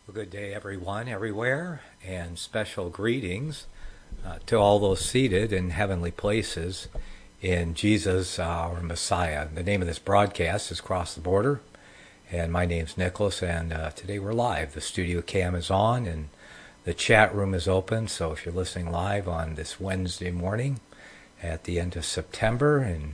Well, good day, everyone, everywhere, and special greetings to all those seated in heavenly places in Jesus, our Messiah. The name of this broadcast is Cross the Border, and my name's Nicholas, and today we're live. The studio cam is on, and the chat room is open, so if you're listening live on this Wednesday morning at the end of September in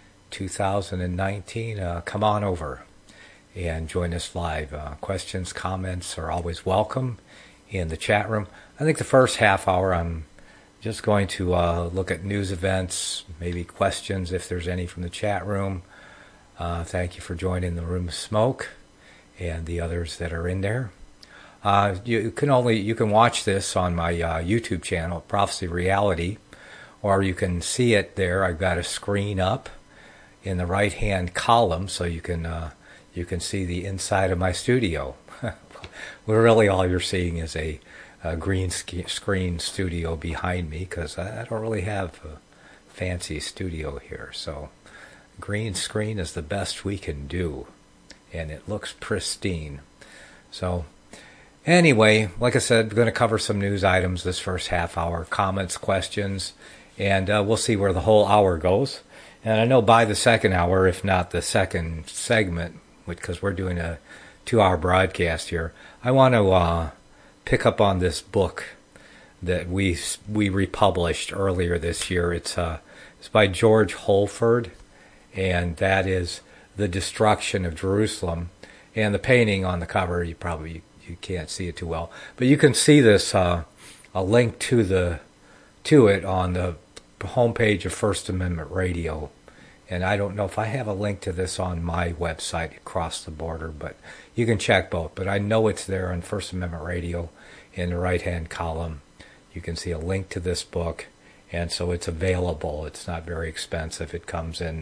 2019, come on over and join us live. Questions, comments are always welcome in the chat room. I think the first half hour I'm just going to look at news events, maybe questions if there's any from the chat room. Thank you for joining the Room of Smoke and the others that are in there. You can watch this on my YouTube channel, Prophecy Reality, or you can see it there. I've got a screen up in the right-hand column, so you can see the inside of my studio. Well, really all you're seeing is a green screen studio behind me, because I don't really have a fancy studio here. So green screen is the best we can do, and it looks pristine. So anyway, like I said, we're going to cover some news items this first half hour, comments, questions, and we'll see where the whole hour goes. And I know by the second hour, if not the second segment, because we're doing a 2-hour broadcast here, I want to pick up on this book that we republished earlier this year. It's by George Holford, and that is The Destruction of Jerusalem. And the painting on the cover, you can't see it too well, but you can see this a link to it on the homepage of First Amendment Radio. And I don't know if I have a link to this on my website, Across the Border, but you can check both. But I know it's there on First Amendment Radio in the right-hand column. You can see a link to this book, and so it's available. It's not very expensive. It comes in,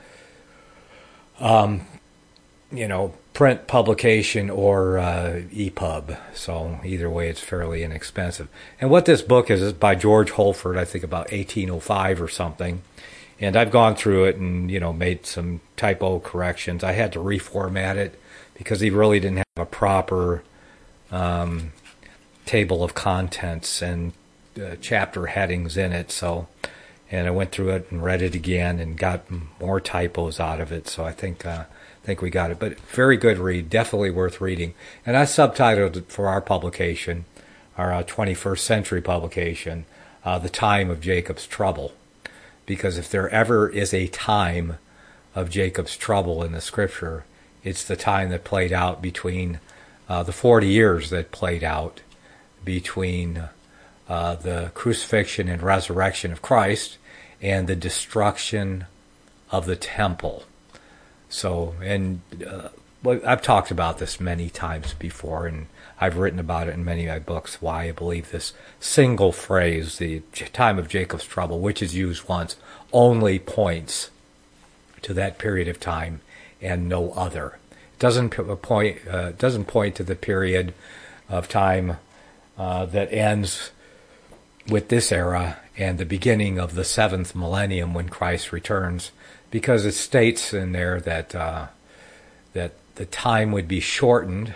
print publication or EPUB. So either way, it's fairly inexpensive. And what this book is by George Holford, I think about 1805 or something. And I've gone through it and, made some typo corrections. I had to reformat it because he really didn't have a proper table of contents and chapter headings in it. And I went through it and read it again and got more typos out of it. So I think we got it. But very good read, definitely worth reading. And I subtitled it for our publication, our 21st century publication, The Time of Jacob's Trouble. Because if there ever is a time of Jacob's trouble in the scripture, it's the time that played out between the 40 years that played out between the crucifixion and resurrection of Christ and the destruction of the temple. So, and I've talked about this many times before, and I've written about it in many of my books, why I believe this single phrase, the time of Jacob's trouble, which is used once, only points to that period of time and no other. It doesn't point to the period of time that ends with this era and the beginning of the 7th millennium when Christ returns, because it states in there that the time would be shortened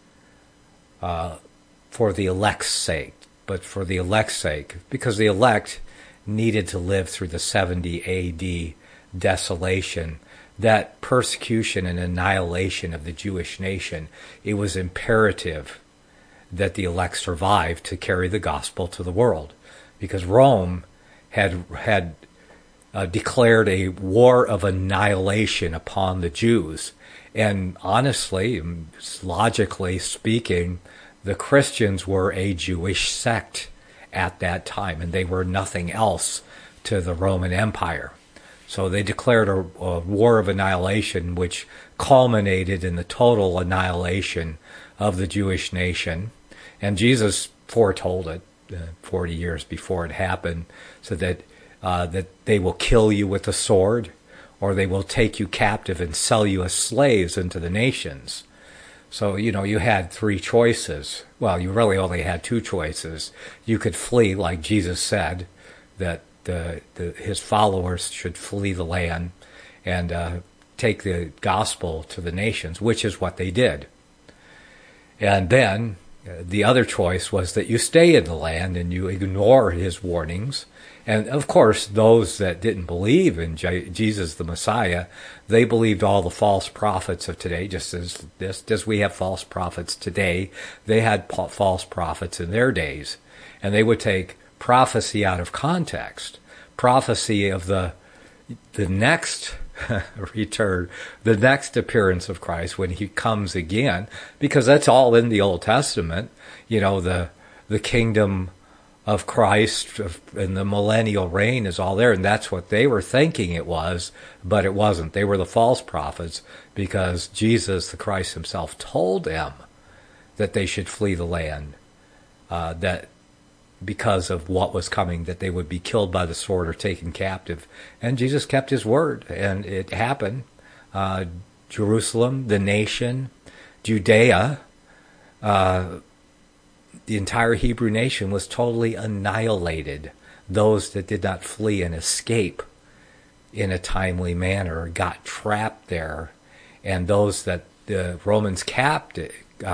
for the elect's sake, but for the elect's sake, because the elect needed to live through the 70 A.D. desolation, that persecution and annihilation of the Jewish nation. It was imperative that the elect survive to carry the gospel to the world, because Rome had declared a war of annihilation upon the Jews. And honestly, logically speaking, the Christians were a Jewish sect at that time, and they were nothing else to the Roman Empire. So they declared a war of annihilation, which culminated in the total annihilation of the Jewish nation. And Jesus foretold it 40 years before it happened, so that they will kill you with the sword, or they will take you captive and sell you as slaves into the nations. So, you had 3 choices. Well, you really only had 2 choices. You could flee, like Jesus said, that his followers should flee the land and take the gospel to the nations, which is what they did. And then The other choice was that you stay in the land and you ignore his warnings. And of course, those that didn't believe in Jesus the Messiah, they believed all the false prophets of today, just as we have false prophets today. They had false prophets in their days. And they would take prophecy out of context, prophecy of the next return, the next appearance of Christ when he comes again, because that's all in the Old Testament. The kingdom of Christ and the millennial reign is all there, and that's what they were thinking it was, but it wasn't. They were the false prophets, because Jesus, the Christ himself, told them that they should flee the land, that because of what was coming, that they would be killed by the sword or taken captive. And Jesus kept his word, and it happened. Jerusalem, the nation, Judea, the entire Hebrew nation was totally annihilated. Those that did not flee and escape in a timely manner got trapped there, and those that the Romans captured,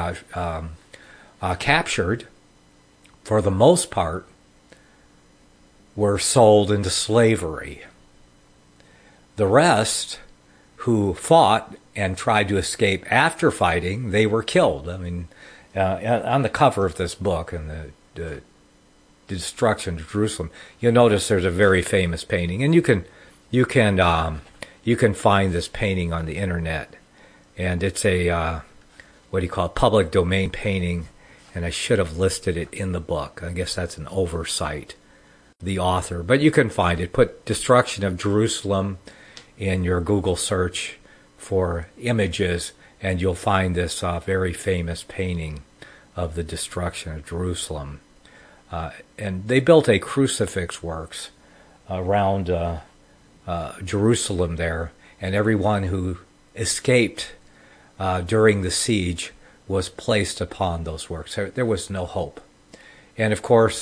for the most part, were sold into slavery. The rest, who fought and tried to escape after fighting, they were killed. I mean, on the cover of this book, and the destruction of Jerusalem, you'll notice there's a very famous painting, and you can find this painting on the internet, and it's a public domain painting. And I should have listed it in the book. I guess that's an oversight, the author. But you can find it. Put Destruction of Jerusalem in your Google search for images, and you'll find this very famous painting of the destruction of Jerusalem. And they built a crucifix works around Jerusalem there, and everyone who escaped during the siege was placed upon those works. There was no hope. And of course,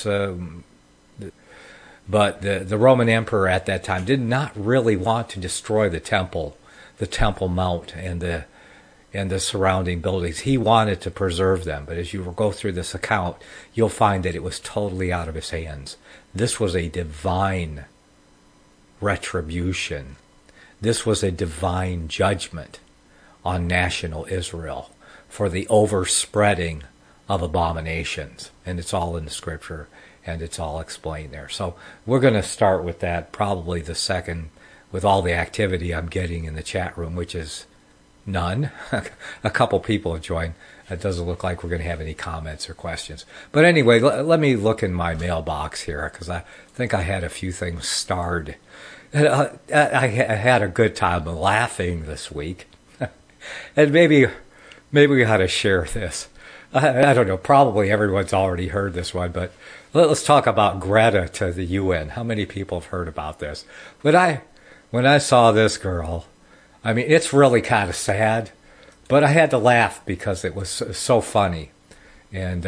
but the Roman emperor at that time did not really want to destroy the Temple Mount, and the surrounding buildings. He wanted to preserve them. But as you go through this account, you'll find that it was totally out of his hands. This was a divine retribution. This was a divine judgment on national Israel for the overspreading of abominations. And it's all in the scripture, and it's all explained there. So we're going to start with that, probably the second, with all the activity I'm getting in the chat room, which is none. A couple people have joined. It doesn't look like we're going to have any comments or questions. But anyway, let me look in my mailbox here, because I think I had a few things starred. I had a good time laughing this week. And maybe we ought to share this. I don't know, probably everyone's already heard this one, but let's talk about Greta to the UN. How many people have heard about this? When I saw this girl, I mean, it's really kind of sad, but I had to laugh because it was so funny. And,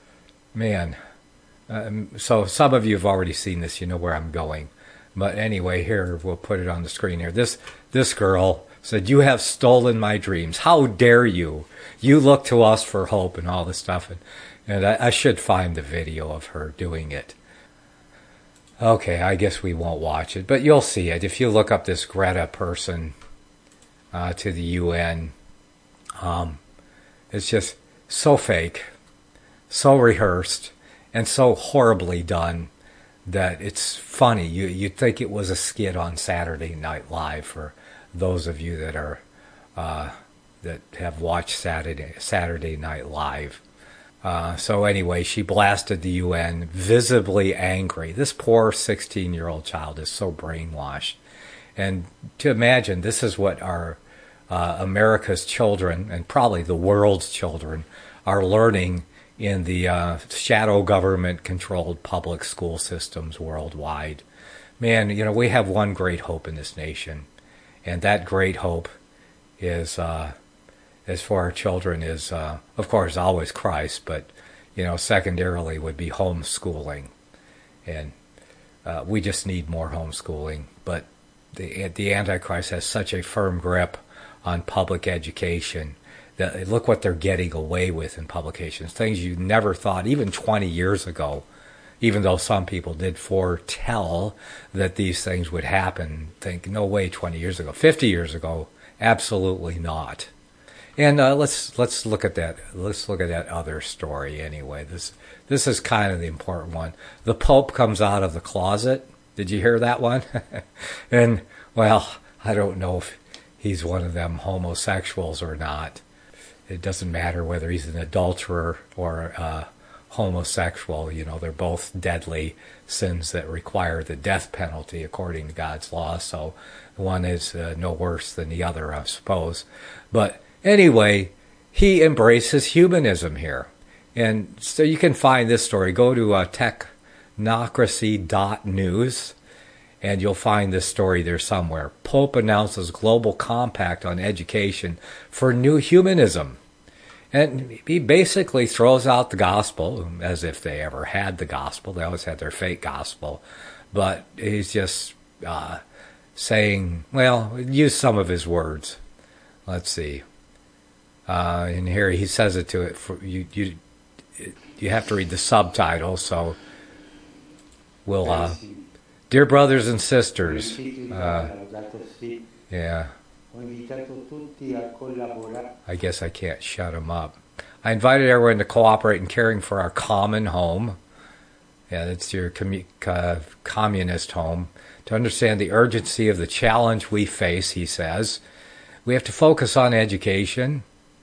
so some of you have already seen this, you know where I'm going. But anyway, here, we'll put it on the screen here. This girl said, "You have stolen my dreams. How dare you? You look to us for hope," and all this stuff. And I should find the video of her doing it. Okay, I guess we won't watch it, but you'll see it. If you look up this Greta person to the UN, it's just so fake, so rehearsed, and so horribly done that it's funny. You'd think it was a skit on Saturday Night Live, for those of you that are that have watched Saturday Night Live. So anyway, she blasted the UN, visibly angry. This poor 16-year-old child is so brainwashed. And to imagine, this is what our America's children, and probably the world's children, are learning in the shadow government-controlled public school systems worldwide. Man, we have one great hope in this nation, and that great hope is, as for our children, is, of course, always Christ, but, secondarily would be homeschooling. And we just need more homeschooling. But the Antichrist has such a firm grip on public education Look what they're getting away with in publications. Things you never thought, even 20 years ago, even though some people did foretell that these things would happen. Think, no way 20 years ago. 50 years ago, absolutely not. And let's look at that. Let's look at that other story anyway. This is kind of the important one. The Pope comes out of the closet. Did you hear that one? And, well, I don't know if he's one of them homosexuals or not. It doesn't matter whether he's an adulterer or homosexual. You know, they're both deadly sins that require the death penalty according to God's law. So one is no worse than the other, I suppose. But anyway, he embraces humanism here. And so you can find this story. Go to technocracy.news. And you'll find this story there somewhere. Pope announces global compact on education for new humanism. And he basically throws out the gospel, as if they ever had the gospel. They always had their fake gospel. But he's just saying, well, use some of his words. Let's see. And here he says it to it. You have to read the subtitles, so we'll... Dear brothers and sisters, yeah, I guess I can't shut them up. I invited everyone to cooperate in caring for our common home. Yeah, that's your communist home. To understand the urgency of the challenge we face, he says, we have to focus on education,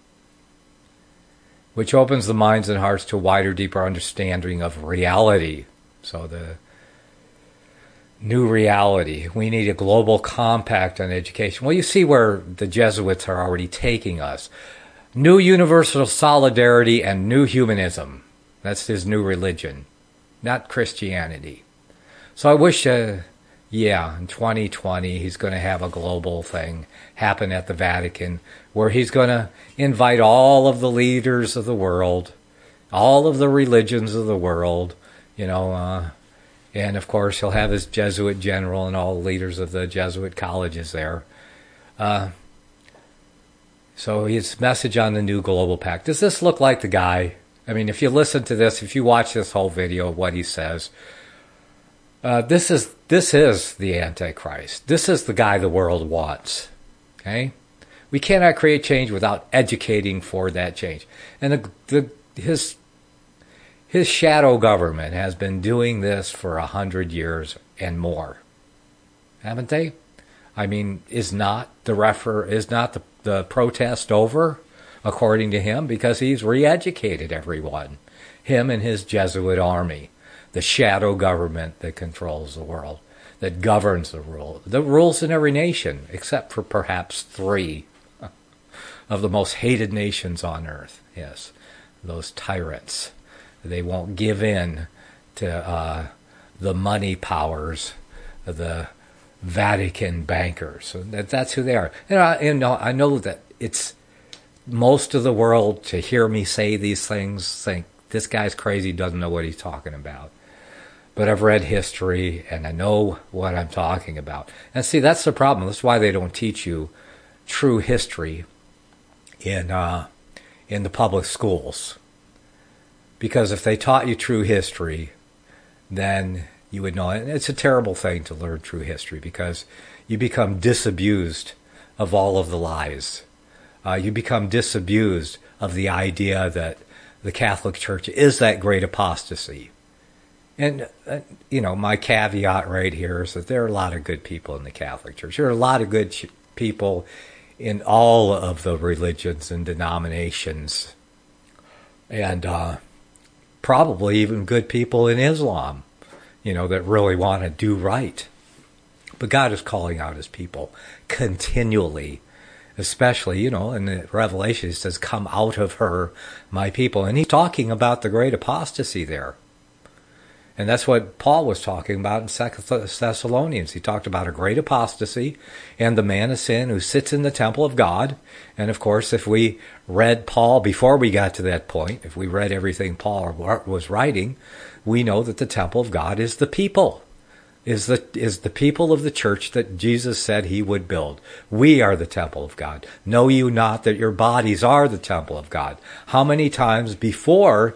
which opens the minds and hearts to a wider, deeper understanding of reality. So the new reality. We need a global compact on education. Well, you see where the Jesuits are already taking us. New universal solidarity and new humanism. That's his new religion, not Christianity. So I wish, in 2020, he's going to have a global thing happen at the Vatican where he's going to invite all of the leaders of the world, all of the religions of the world, and, of course, he'll have his Jesuit general and all the leaders of the Jesuit colleges there. So his message on the new global pact. Does this look like the guy? I mean, if you listen to this, if you watch this whole video of what he says, this is the Antichrist. This is the guy the world wants. Okay? We cannot create change without educating for that change. And his shadow government has been doing this for 100 years and more, haven't they? I mean, is not the protest over, according to him, because he's re-educated everyone, him and his Jesuit army, the shadow government that controls the world, that governs the rules in every nation, except for perhaps 3 of the most hated nations on earth. Yes, those tyrants. They won't give in to the money powers of the Vatican bankers. So that's who they are. And I know that it's most of the world, to hear me say these things, think this guy's crazy, doesn't know what he's talking about. But I've read history and I know what I'm talking about. And see, that's the problem. That's why they don't teach you true history in the public schools. Because if they taught you true history, then you would know. And it's a terrible thing to learn true history because you become disabused of all of the lies. You become disabused of the idea that the Catholic Church is that great apostasy. And, my caveat right here is that there are a lot of good people in the Catholic Church. There are a lot of good people in all of the religions and denominations. And probably even good people in Islam, that really want to do right. But God is calling out his people continually, especially, in the Revelation, it says, come out of her, my people. And he's talking about the great apostasy there. And that's what Paul was talking about in 2 Thessalonians. He talked about a great apostasy and the man of sin who sits in the temple of God. And of course, if we read Paul before we got to that point, if we read everything Paul was writing, we know that the temple of God is the people. is the people of the church that Jesus said he would build. We are the temple of God. Know you not that your bodies are the temple of God? How many times before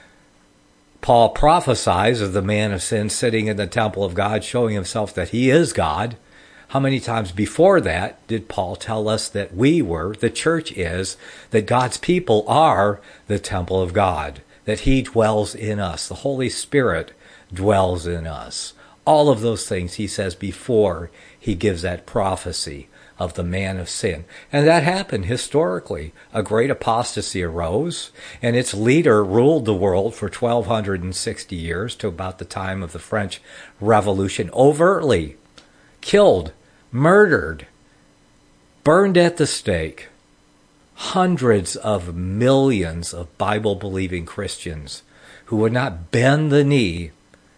Paul prophesies of the man of sin sitting in the temple of God, showing himself that he is God, how many times before that did Paul tell us that the church is, that God's people are the temple of God, that he dwells in us, the Holy Spirit dwells in us? All of those things he says before he gives that prophecy of the man of sin. And that happened historically. A great apostasy arose, and its leader ruled the world for 1,260 years to about the time of the French Revolution, overtly killed, murdered, burned at the stake hundreds of millions of Bible-believing Christians who would not bend the knee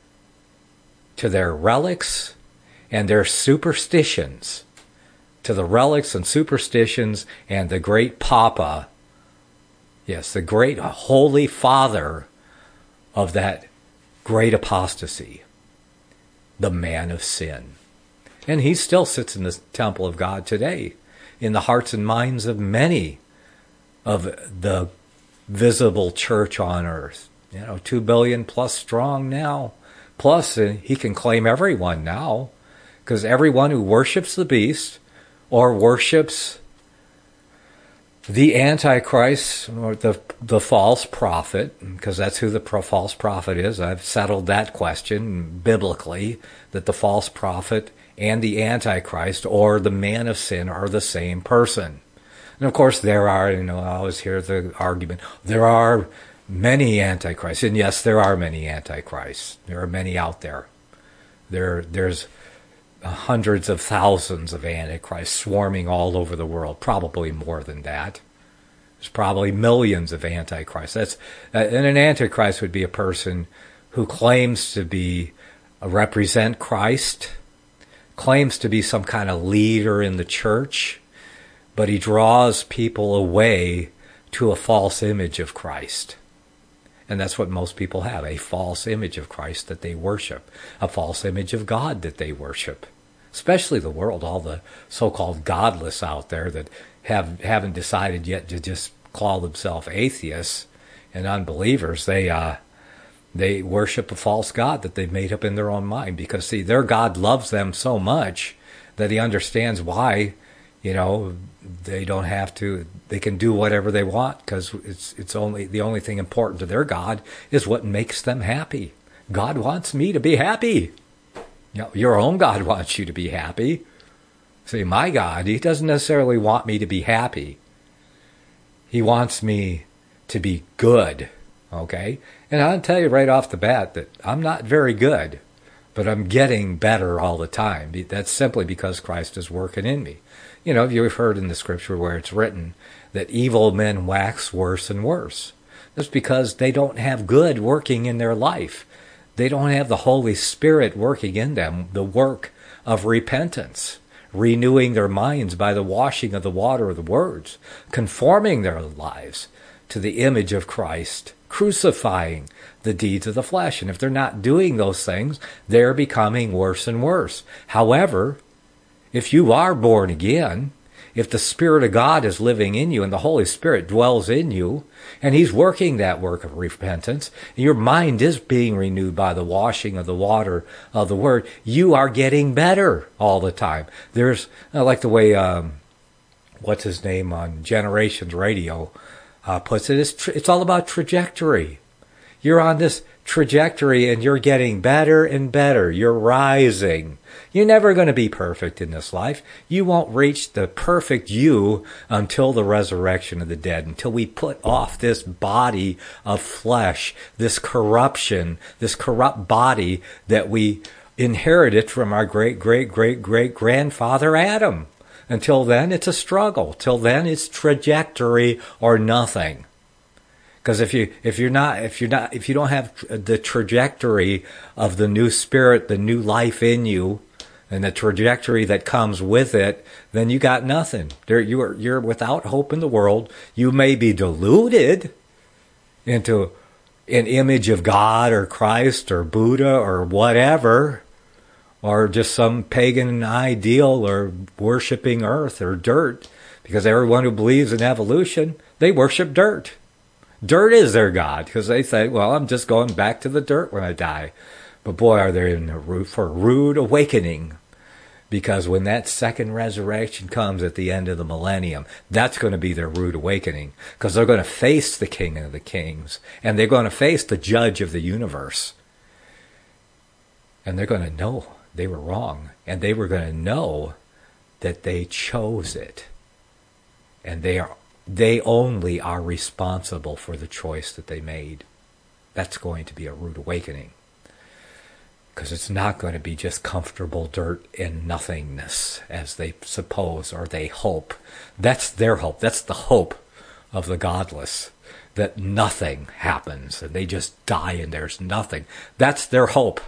to their relics and their superstitions, to the relics and superstitions and the great Papa, yes, the great Holy Father of that great apostasy, the man of sin. And he still sits in the temple of God today, in the hearts and minds of many of the visible church on earth. 2 billion plus strong now. Plus, he can claim everyone now, because everyone who worships the beast or worships the Antichrist or the false prophet, because that's who the false prophet is. I've settled that question biblically, that the false prophet and the Antichrist or the man of sin are the same person. And of course there are, I always hear the argument, there are many antichrists. And yes, there are many antichrists. There are many out there. There's hundreds of thousands of antichrists swarming all over the world, probably more than that. There's probably millions of antichrists. And an antichrist would be a person who claims to represent Christ, claims to be some kind of leader in the church, but he draws people away to a false image of Christ. And that's what most people have, a false image of Christ that they worship, a false image of God that they worship. Especially the world, all the so-called godless out there that haven't decided yet to just call themselves atheists and unbelievers. They worship a false god that they've made up in their own mind, because, see, their God loves them so much that he understands why, they don't have to, they can do whatever they want, because it's only, the only thing important to their God is what makes them happy. God wants me to be happy. Your own God wants you to be happy. See, my God, he doesn't necessarily want me to be happy. He wants me to be good, okay? And I'll tell you right off the bat that I'm not very good, but I'm getting better all the time. That's simply because Christ is working in me. You've heard in the scripture where it's written that evil men wax worse and worse. That's because they don't have good working in their life. They don't have the Holy Spirit working in them, the work of repentance, renewing their minds by the washing of the water of the words, conforming their lives to the image of Christ, crucifying the deeds of the flesh. And if they're not doing those things, they're becoming worse and worse. However, if you are born again, if the Spirit of God is living in you and the Holy Spirit dwells in you, and he's working that work of repentance, and your mind is being renewed by the washing of the water of the Word, you are getting better all the time. I like the way, what's his name on Generations Radio puts it, it's all about trajectory. You're on this trajectory and you're getting better and better. You're rising. You're never going to be perfect in this life. You won't reach the perfect you until the resurrection of the dead, until we put off this body of flesh, this corruption, this corrupt body that we inherited from our great-great-great-great-grandfather Adam. Until then, it's a struggle. Till then, it's trajectory or nothing. Because if you don't have the trajectory of the new spirit, the new life in you, and the trajectory that comes with it, then you got nothing. You're without hope in the world. You may be deluded into an image of God or Christ or Buddha or whatever, or just some pagan ideal or worshiping earth or dirt, because everyone who believes in evolution, they worship dirt. Dirt is their God, because they say, well, I'm just going back to the dirt when I die. But boy, are they for a rude awakening, because when that second resurrection comes at the end of the millennium, that's going to be their rude awakening, because they're going to face the King of the Kings, and they're going to face the Judge of the universe. And they're going to know they were wrong, and they were going to know that they chose it. And they only are responsible for the choice that they made. That's going to be a rude awakening. Because it's not going to be just comfortable dirt and nothingness, as they suppose or they hope. That's their hope. That's the hope of the godless, that nothing happens and they just die and there's nothing. That's their hope.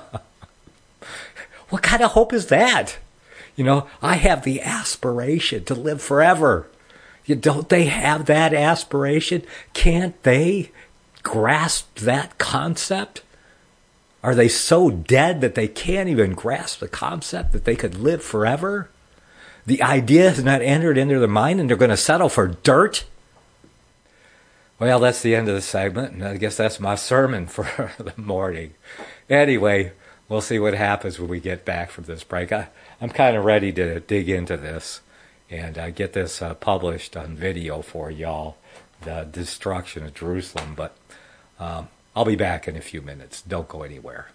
What kind of hope is that? I have the aspiration to live forever. Don't they have that aspiration? Can't they grasp that concept? Are they so dead that they can't even grasp the concept that they could live forever? The idea has not entered into their mind and they're going to settle for dirt? Well, that's the end of the segment, and I guess that's my sermon for the morning. Anyway, we'll see what happens when we get back from this break. I'm kind of ready to dig into this and get this published on video for y'all, the destruction of Jerusalem, but I'll be back in a few minutes. Don't go anywhere.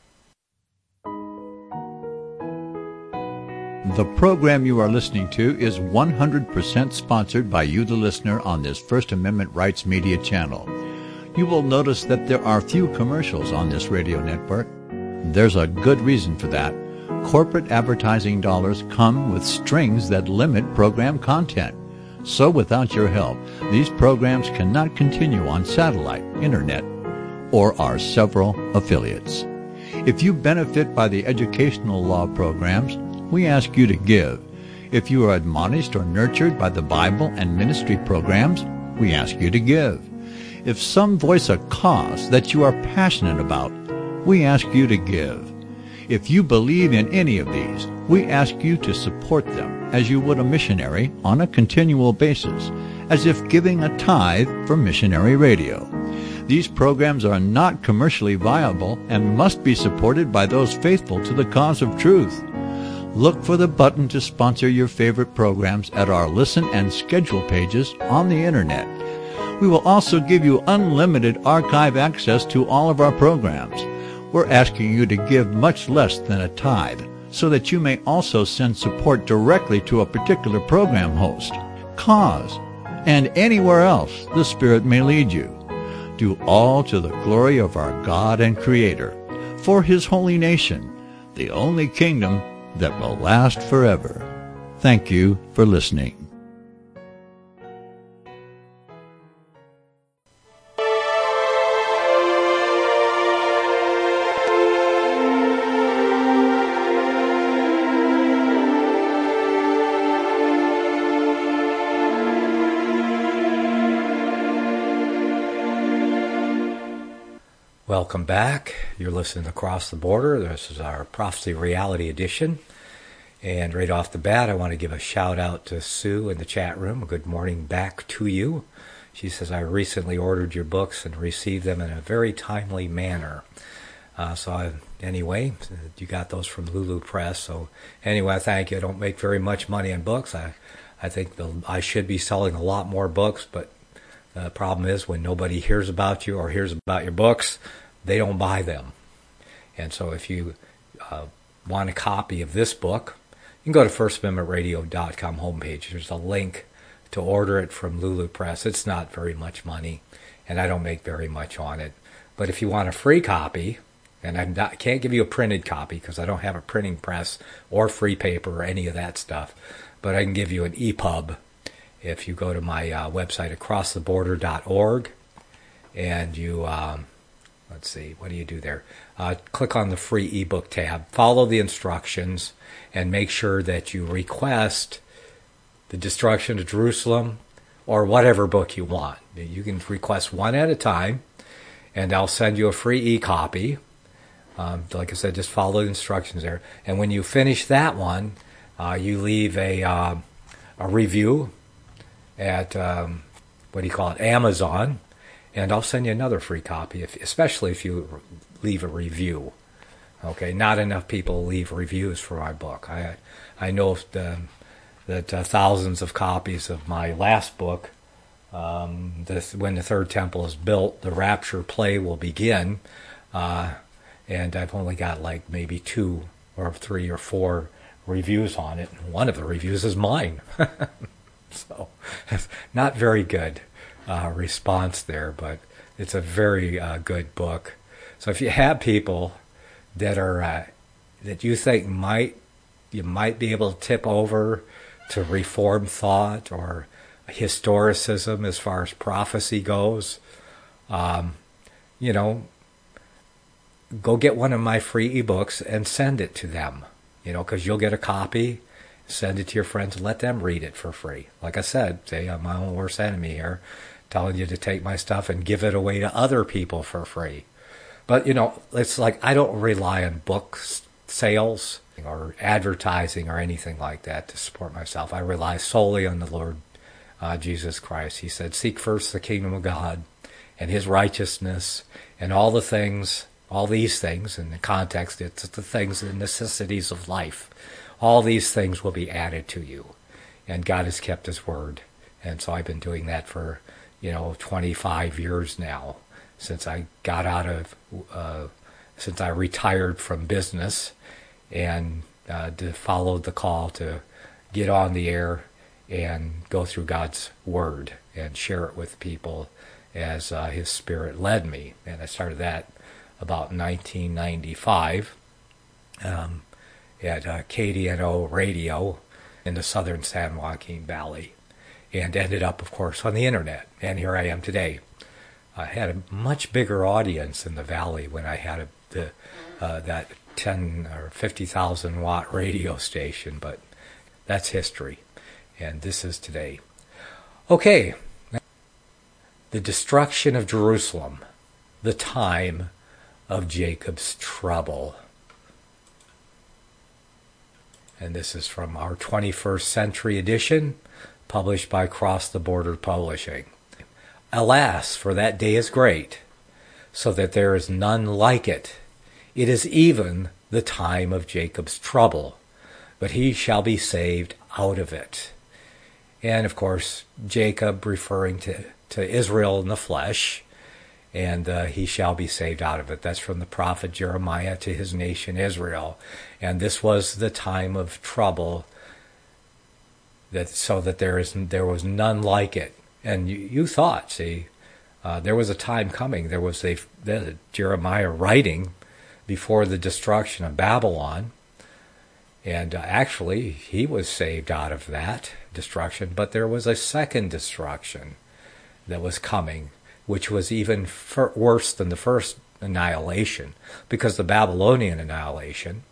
The program you are listening to is 100% sponsored by you, the listener, on this First Amendment Rights Media channel. You will notice that there are few commercials on this radio network. There's a good reason for that. Corporate advertising dollars come with strings that limit program content. So without your help, these programs cannot continue on satellite, internet, or our several affiliates. If you benefit by the educational law programs, we ask you to give. If you are admonished or nurtured by the Bible and ministry programs, we ask you to give. If some voice a cause that you are passionate about, we ask you to give. If you believe in any of these, we ask you to support them as you would a missionary on a continual basis, as if giving a tithe for missionary radio. These programs are not commercially viable and must be supported by those faithful to the cause of truth. Look for the button to sponsor your favorite programs at our listen and schedule pages on the internet. We will also give you unlimited archive access to all of our programs. We're asking you to give much less than a tithe, so that you may also send support directly to a particular program host, cause, and anywhere else the Spirit may lead you. Do all to the glory of our God and Creator, for His holy nation, the only kingdom that will last forever. Thank you for listening. Welcome back. You're listening to Across the Border. This is our Prophecy Reality Edition. And right off the bat, I want to give a shout out to Sue in the chat room. Good morning back to you. She says, I recently ordered your books and received them in a very timely manner. Anyway, you got those from Lulu Press. So anyway, thank you. I don't make very much money on books. I think I should be selling a lot more books, but the problem is when nobody hears about you or hears about your books, they don't buy them. And so if you want a copy of this book, you can go to firstamendmentradio.com homepage. There's a link to order it from Lulu Press. It's not very much money, and I don't make very much on it. But if you want a free copy, and I can't give you a printed copy because I don't have a printing press or free paper or any of that stuff, but I can give you an EPUB if you go to my website, acrosstheborder.org, and you, let's see, what do you do there? Click on the free ebook tab, follow the instructions, and make sure that you request The Destruction of Jerusalem or whatever book you want. You can request one at a time, and I'll send you a free e-copy Like I said, just follow the instructions there. And when you finish that one, you leave a review at, Amazon, and I'll send you another free copy, especially if you leave a review. Okay, not enough people leave reviews for my book. I know that thousands of copies of my last book, when the third temple is built, the rapture play will begin, and I've only got like maybe 2 or 3 or 4 reviews on it. One of the reviews is mine. So, not very good response there, but it's a very good book. So if you have people that are that you think you might be able to tip over to Reformed thought or historicism as far as prophecy goes, go get one of my free ebooks and send it to them, because you'll get a copy, send it to your friends, and let them read it for free. Like I said, I'm my own worst enemy here, telling you to take my stuff and give it away to other people for free. But, it's like I don't rely on book sales or advertising or anything like that to support myself. I rely solely on the Lord Jesus Christ. He said, seek first the kingdom of God and his righteousness and all these things, in the context, it's the things, the necessities of life. All these things will be added to you. And God has kept his word. And so I've been doing that for, 25 years now, since I got since I retired from business and followed the call to get on the air and go through God's word and share it with people as his Spirit led me. And I started that about 1995 at KDNO Radio in the southern San Joaquin Valley, and ended up, of course, on the internet. And here I am today. I had a much bigger audience in the valley when I had that 10 or 50,000 watt radio station, but that's history, and this is today. Okay, the destruction of Jerusalem, the time of Jacob's trouble. And this is from our 21st Century edition, published by Cross the Border Publishing. Alas, for that day is great, so that there is none like it. It is even the time of Jacob's trouble, but he shall be saved out of it. And of course, Jacob referring to Israel in the flesh, and he shall be saved out of it. That's from the prophet Jeremiah to his nation Israel. And this was the time of trouble, so that there was none like it. And you thought, there was a time coming. There was Jeremiah writing before the destruction of Babylon, and actually he was saved out of that destruction. But there was a second destruction that was coming, which was even worse than the first annihilation, because the Babylonian annihilation,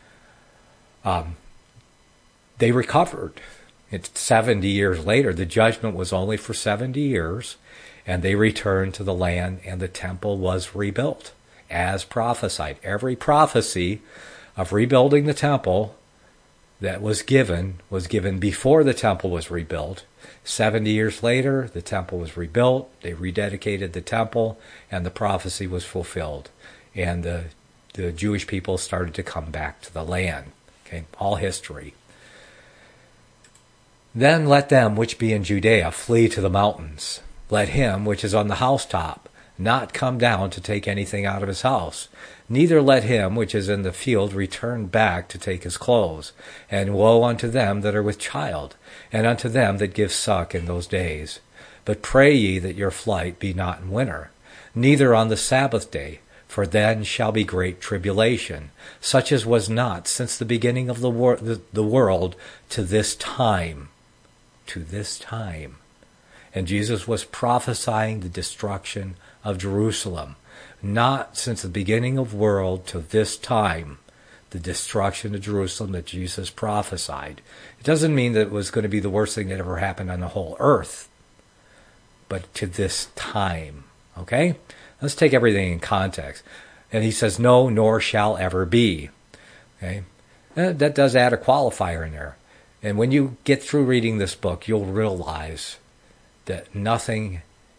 they recovered. It's 70 years later. The judgment was only for 70 years, and they returned to the land, and the temple was rebuilt, as prophesied. Every prophecy of rebuilding the temple that was given before the temple was rebuilt. 70 years later, the temple was rebuilt, they rededicated the temple, and the prophecy was fulfilled. And the Jewish people started to come back to the land. Okay, all history. Then let them which be in Judea flee to the mountains. Let him which is on the housetop not come down to take anything out of his house. Neither let him which is in the field return back to take his clothes. And woe unto them that are with child, and unto them that give suck in those days. But pray ye that your flight be not in winter, neither on the Sabbath day, for then shall be great tribulation, such as was not since the beginning of the world to this time. To this time. And Jesus was prophesying the destruction of Jerusalem. Not since the beginning of the world to this time, the destruction of Jerusalem that Jesus prophesied. It doesn't mean that it was going to be the worst thing that ever happened on the whole earth, but to this time. Okay? Let's take everything in context. And he says, no, nor shall ever be. Okay? And that does add a qualifier in there. And when you get through reading this book, you'll realize that nothing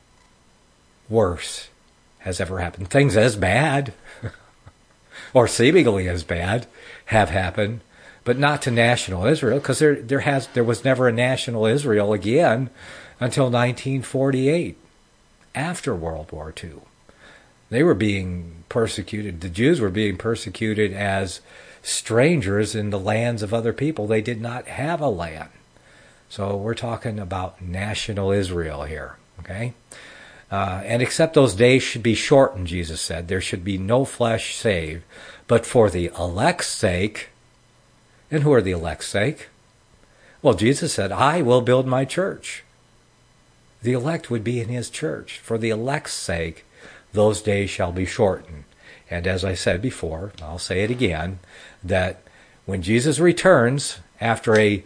worse has ever happened. Things as bad, or seemingly as bad, have happened, but not to national Israel, because there was never a national Israel again until 1948, after World War II. They were being persecuted. The Jews were being persecuted as strangers in the lands of other people. They did not have a land. So we're talking about national Israel here, okay? And except those days should be shortened, Jesus said. There should be no flesh saved, but for the elect's sake. And who are the elect's sake? Well, Jesus said, I will build my church. The elect would be in his church. For the elect's sake, those days shall be shortened. And as I said before, I'll say it again, that when Jesus returns after a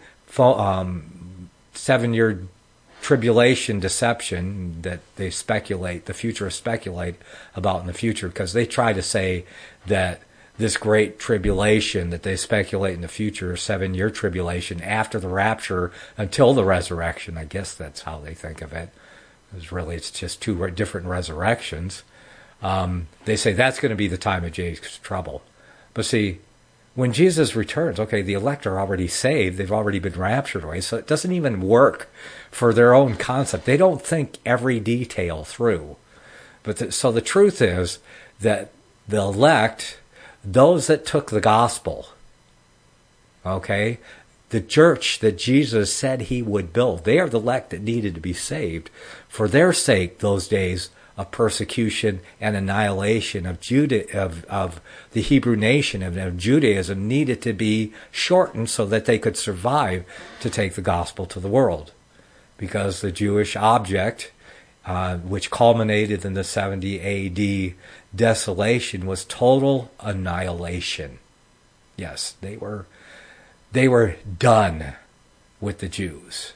7-year tribulation deception that the futurists speculate about in the future, because they try to say that this great tribulation that they speculate in the future, 7-year tribulation after the rapture until the resurrection, I guess that's how they think of it. It's just two different resurrections. They say that's going to be the time of Jacob's trouble. But see, when Jesus returns, okay, the elect are already saved. They've already been raptured away. So it doesn't even work for their own concept. They don't think every detail through. So the truth is that the elect, those that took the gospel, okay, the church that Jesus said he would build, they are the elect that needed to be saved. For their sake, those days of persecution and annihilation of the Hebrew nation and of Judaism needed to be shortened so that they could survive to take the gospel to the world. Because the Jewish object, which culminated in the 70 A.D. desolation, was total annihilation. Yes, they were done with the Jews.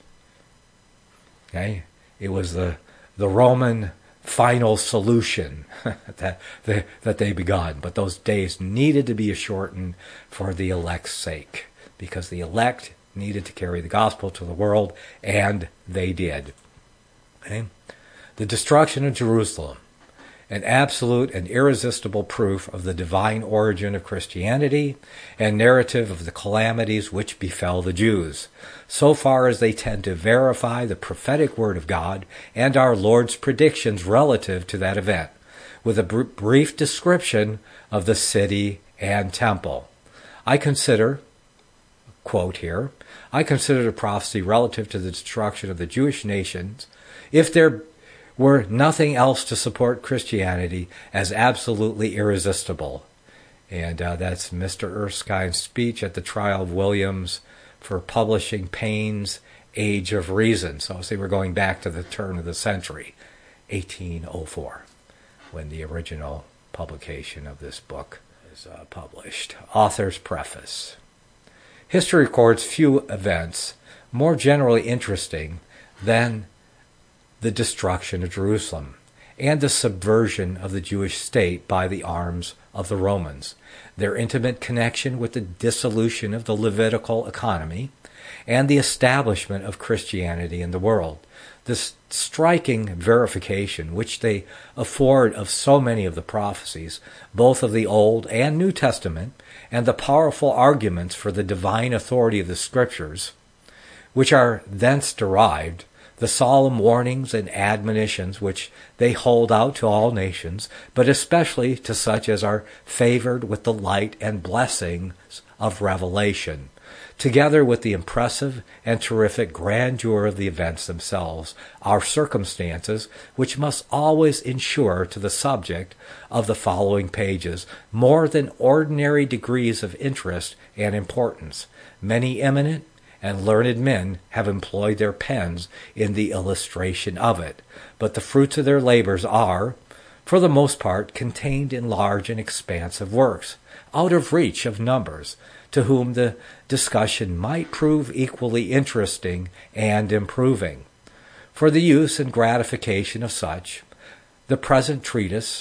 Okay? It was the Roman final solution that they begun. But those days needed to be shortened for the elect's sake, because the elect needed to carry the gospel to the world, and they did. Okay? The destruction of Jerusalem, an absolute and irresistible proof of the divine origin of Christianity and narrative of the calamities which befell the Jews, so far as they tend to verify the prophetic word of God and our Lord's predictions relative to that event, with a brief description of the city and temple. I consider, quote here, I consider the prophecy relative to the destruction of the Jewish nations, if there were nothing else to support Christianity, as absolutely irresistible. And that's Mr. Erskine's speech at the trial of Williams for publishing Paine's Age of Reason. So see, we're going back to the turn of the century, 1804, when the original publication of this book is published. Author's preface. History records few events more generally interesting than the destruction of Jerusalem and the subversion of the Jewish state by the arms of the Romans, their intimate connection with the dissolution of the Levitical economy, and the establishment of Christianity in the world. This striking verification which they afford of so many of the prophecies, both of the Old and New Testament, and the powerful arguments for the divine authority of the Scriptures, which are thence derived, the solemn warnings and admonitions which they hold out to all nations, but especially to such as are favored with the light and blessings of revelation, together with the impressive and terrific grandeur of the events themselves, are circumstances which must always ensure to the subject of the following pages more than ordinary degrees of interest and importance. Many eminent and learned men have employed their pens in the illustration of it, but the fruits of their labors are, for the most part, contained in large and expansive works, out of reach of numbers, to whom the discussion might prove equally interesting and improving. For the use and gratification of such, the present treatise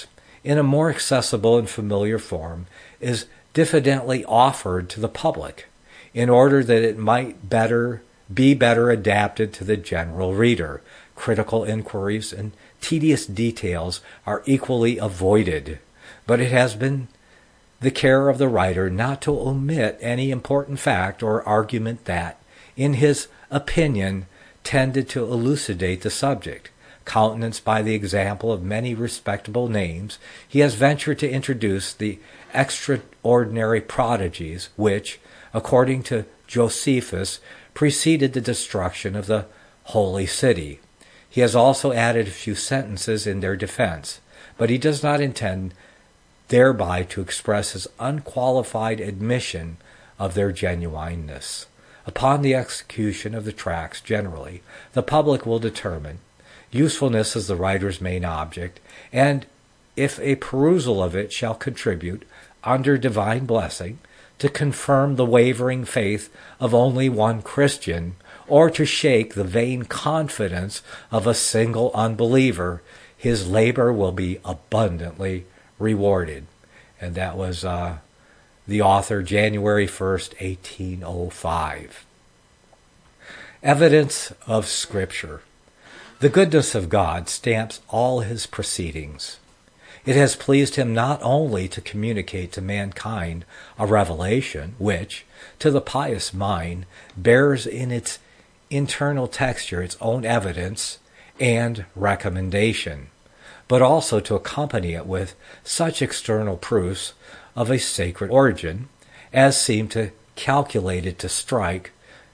in a more accessible and familiar form, is diffidently offered to the public in order that it might be better adapted to the general reader. Critical inquiries and tedious details are equally avoided, but it has been the care of the writer not to omit any important fact or argument that, in his opinion, tended to elucidate the subject. Countenanced by the example of many respectable names, he has ventured to introduce the extraordinary prodigies which, according to Josephus, preceded the destruction of the holy city. He has also added a few sentences in their defense, but he does not intend thereby to express his unqualified admission of their genuineness. Upon the execution of the tracts generally, the public will determine. Usefulness is the writer's main object, and if a perusal of it shall contribute, under divine blessing, to confirm the wavering faith of only one Christian, or to shake the vain confidence of a single unbeliever, his labor will be abundantly rewarded. And that was the author, January 1st, 1805. Evidence of Scripture. The goodness of God stamps all his proceedings. It has pleased him not only to communicate to mankind a revelation which, to the pious mind, bears in its internal texture its own evidence and recommendation, but also to accompany it with such external proofs of a sacred origin as seem to calculated to strike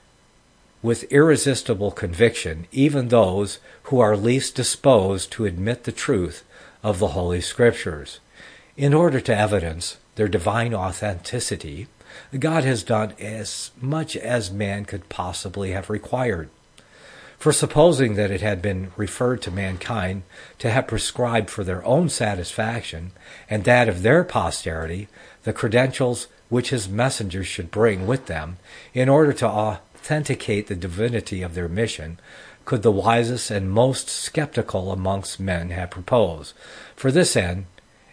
with irresistible conviction even those who are least disposed to admit the truth of the Holy Scriptures. In order to evidence their divine authenticity, God has done as much as man could possibly have required. For supposing that it had been referred to mankind to have prescribed for their own satisfaction and that of their posterity the credentials which his messengers should bring with them in order to authenticate the divinity of their mission, could the wisest and most skeptical amongst men have proposed, for this end,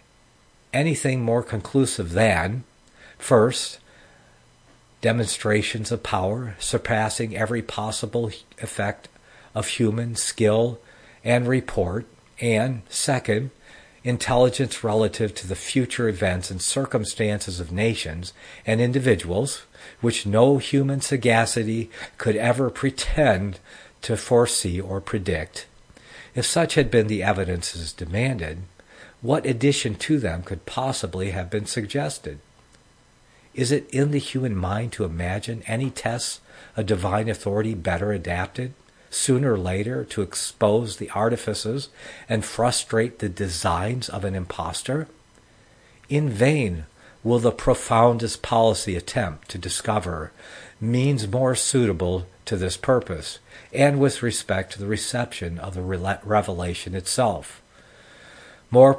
anything more conclusive than, first, demonstrations of power surpassing every possible effect of human skill and report, and, second, intelligence relative to the future events and circumstances of nations and individuals, which no human sagacity could ever pretend to foresee or predict. If such had been the evidences demanded, what addition to them could possibly have been suggested? Is it in the human mind to imagine any tests of divine authority better adapted, sooner or later, to expose the artifices and frustrate the designs of an impostor? In vain will the profoundest policy attempt to discover means more suitable to this purpose, and with respect to the reception of the revelation itself, more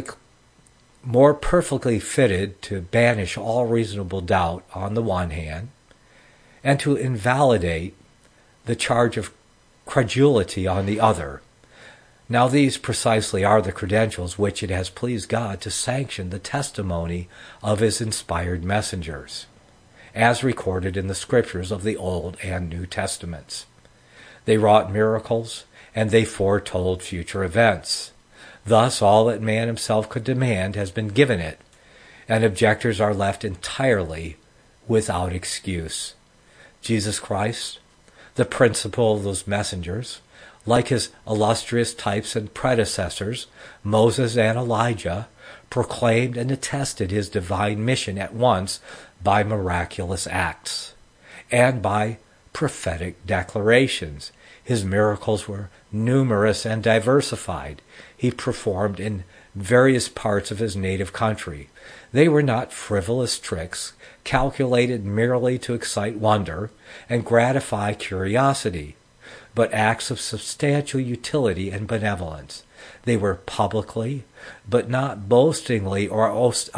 perfectly fitted to banish all reasonable doubt on the one hand, and to invalidate the charge of credulity on the other. Now these precisely are the credentials which it has pleased God to sanction the testimony of his inspired messengers, as recorded in the Scriptures of the Old and New Testaments. They wrought miracles, and they foretold future events. Thus all that man himself could demand has been given it, and objectors are left entirely without excuse. Jesus Christ, the principal of those messengers, like his illustrious types and predecessors, Moses and Elijah, proclaimed and attested his divine mission at once by miraculous acts and by prophetic declarations. His miracles were numerous and diversified. He performed in various parts of his native country. They were not frivolous tricks calculated merely to excite wonder and gratify curiosity, but acts of substantial utility and benevolence. They were publicly, but not boastingly or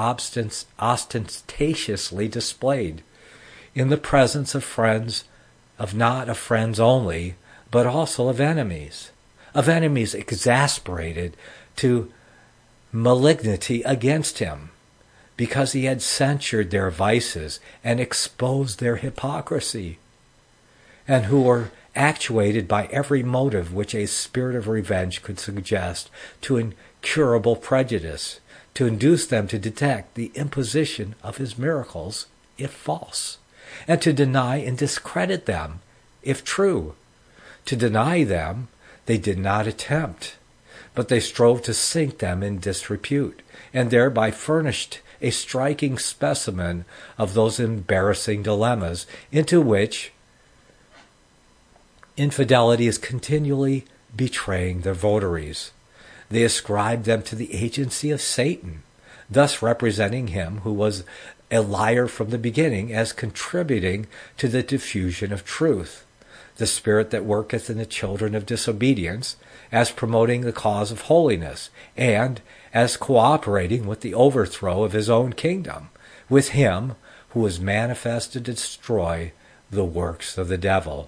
ostentatiously displayed, in the presence of friends, not of friends only, but also of enemies exasperated to malignity against him, because he had censured their vices and exposed their hypocrisy, and who were actuated by every motive which a spirit of revenge could suggest to incurable prejudice, to induce them to detect the imposition of his miracles if false, and to deny and discredit them if true. To deny them they did not attempt, but they strove to sink them in disrepute, and thereby furnished a striking specimen of those embarrassing dilemmas into which infidelity is continually betraying their votaries. They ascribed them to the agency of Satan, thus representing him who was a liar from the beginning as contributing to the diffusion of truth, the spirit that worketh in the children of disobedience as promoting the cause of holiness, and as cooperating with the overthrow of his own kingdom, with him who was manifest to destroy the works of the devil.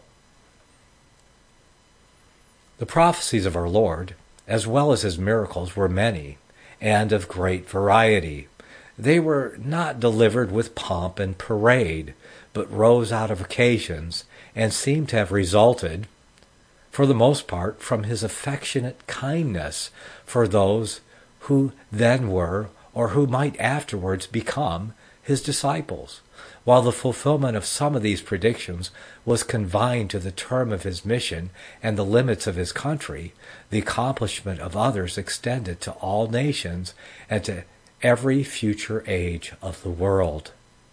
The prophecies of our Lord, as well as his miracles, were many, and of great variety. They were not delivered with pomp and parade, but rose out of occasions, and seem to have resulted, for the most part, from his affectionate kindness for those who then were, or who might afterwards become, his disciples. While the fulfillment of some of these predictions was confined to the term of his mission and the limits of his country, the accomplishment of others extended to all nations and to every future age of the world.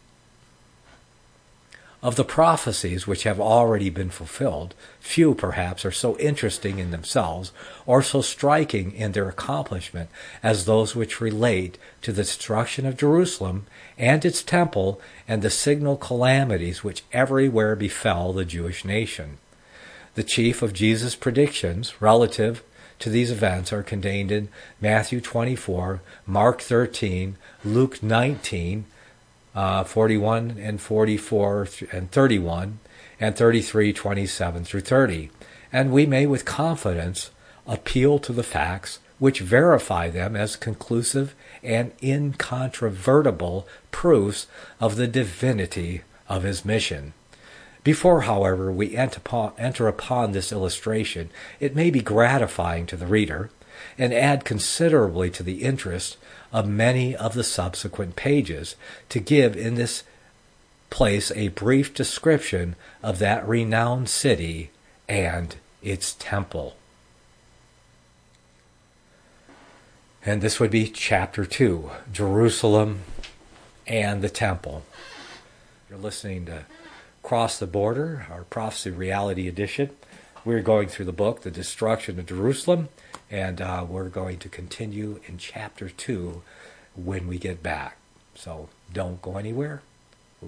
Of the prophecies which have already been fulfilled, few perhaps are so interesting in themselves or so striking in their accomplishment as those which relate to the destruction of Jerusalem and its temple and the signal calamities which everywhere befell the Jewish nation. The chief of Jesus' predictions relative to these events are contained in Matthew 24, Mark 13, Luke 19, 41 and 44 and 31 and 33, 27 through 30. And we may with confidence appeal to the facts which verify them as conclusive and incontrovertible proofs of the divinity of his mission. Before, however, we enter upon this illustration, it may be gratifying to the reader and add considerably to the interest of many of the subsequent pages to give in this place a brief description of that renowned city and its temple. And this would be chapter 2, Jerusalem and the temple. You're listening to Cross the Border, our Prophecy Reality Edition. We're going through the book, The Destruction of Jerusalem, and we're going to continue in chapter 2 when we get back. So don't go anywhere.